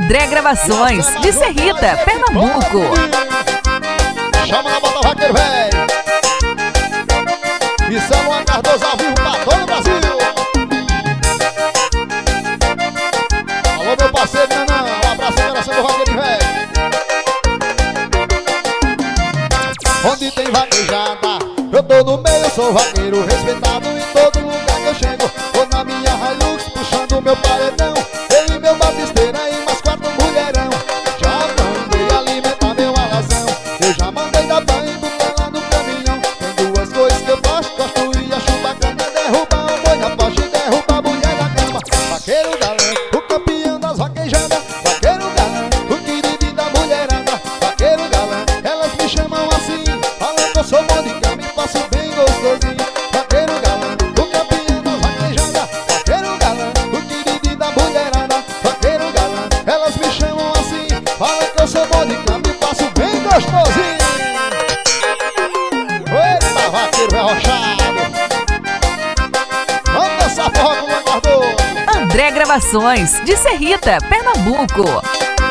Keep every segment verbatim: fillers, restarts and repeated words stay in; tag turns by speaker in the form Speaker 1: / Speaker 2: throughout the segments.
Speaker 1: André Gravações, de Serrita, Pernambuco.
Speaker 2: Chama na bota vaqueiro, velho. E São Luan Cardoso ao vivo pra todo o Brasil. Alô, meu parceiro Nanã, um abraço ao coração do vaqueiro, velho. Onde tem vaquejada, eu tô no meio, eu sou vaqueiro respeitado em todo lugar que eu chego. Tô na minha Hilux puxando meu paredão, eu e meu batisteira e mais quatro mulherão. Já mandei alimentar meu alazão, eu já mandei dar banho, botar lá no caminhão. Tem duas coisas que eu gosto, gosto e acho bacana: derrubar um boi na poste e derrubar a mulher na cama. Vaqueiro galã, o campeão das vaquejadas. Vaqueiro galã, o querido da mulherada. Vaqueiro galã, elas me chamam assim, falando que eu sou bom de cama e passo bem gostosinho. Vaqueiro galã, o campeão das vaquejadas. Vaqueiro galã, o querido da mulherada. Vaqueiro galã, elas me chamam assim, falam que eu sou bom de cama e passo bem gostosinho. Eita, vaqueiro é rochado. Vamos dançar forró com o Luan Cardoso.
Speaker 1: André Gravações, de Serrita, Pernambuco.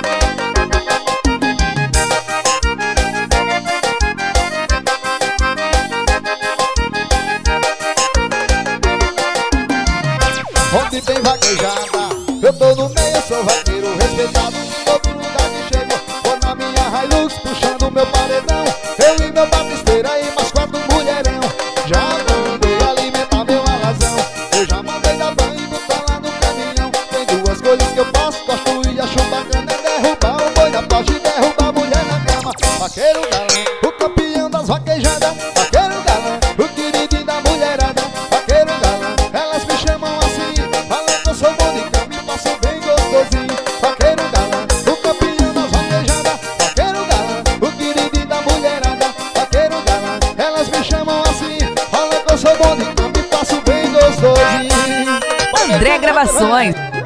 Speaker 2: Onde tem vaquejada, eu tô no meio, eu sou vaqueiro respeitado em todo lugar que chego. Tô na minha Hilux puxando meu paredão, eu e meu batisteira e mais quatro mulherão. Já mandei alimentar meu alazão, eu já mandei dar banho e botar lá no caminhão. Tem duas coisas que eu faço, gosto e acho bacana: é derrubar um boi na poste e derrubar a mulher na cama. Vaqueiro galã, o campeão das vaquejadas. Vaqueiro galã, o querido da mulherada. Vaqueiro galã, elas me chamam assim, falando que eu sou bom de cama e passo bem gostosinho. Vaqueiro galã, o campeão das vaquejadas. Vaqueiro galã, o querido da mulherada. Vaqueiro galã, elas me chamam assim, falando que eu sou bom de cama e passo bem gostosinho.
Speaker 1: André Gravações.